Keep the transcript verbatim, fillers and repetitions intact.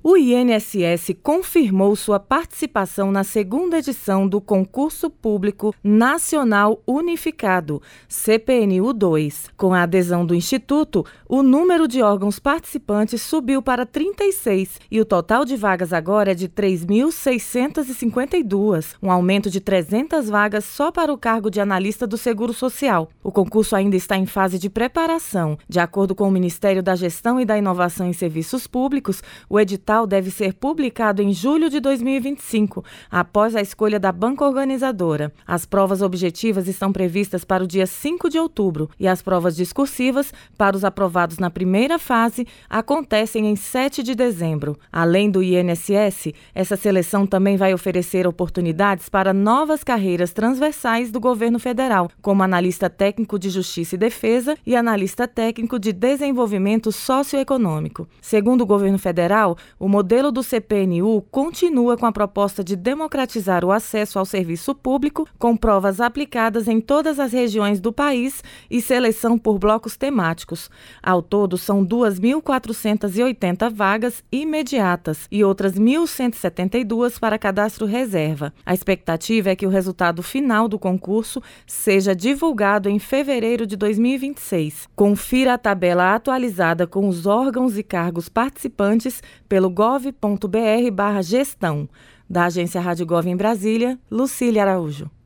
O I N S S confirmou sua participação na segunda edição do Concurso Público Nacional Unificado, C P N U dois. Com a adesão do Instituto, o número de órgãos participantes subiu para trinta e seis e o total de vagas agora é de três mil seiscentas e cinquenta e duas, um aumento de trezentas vagas só para o cargo de analista do Seguro Social. O concurso ainda está em fase de preparação. De acordo com o Ministério da Gestão e da Inovação em Serviços Públicos, o edital deve ser publicado em julho de dois mil e vinte e cinco, após a escolha da banca organizadora. As provas objetivas estão previstas para o dia cinco de outubro e as provas discursivas, para os aprovados na primeira fase, acontecem em sete de dezembro. Além do I N S S, essa seleção também vai oferecer oportunidades para novas carreiras transversais do governo federal, como analista técnico de Justiça e Defesa e analista técnico de Desenvolvimento Socioeconômico. Segundo o governo federal, o modelo do C P N U continua com a proposta de democratizar o acesso ao serviço público, com provas aplicadas em todas as regiões do país e seleção por blocos temáticos. Ao todo, são duas mil quatrocentas e oitenta vagas imediatas e outras mil cento e setenta e duas para cadastro reserva. A expectativa é que o resultado final do concurso seja divulgado em fevereiro de dois mil e vinte e seis. Confira a tabela atualizada com os órgãos e cargos participantes pelo gov ponto br barra gestão. Da Agência Rádio Gov em Brasília, Lucília Araújo.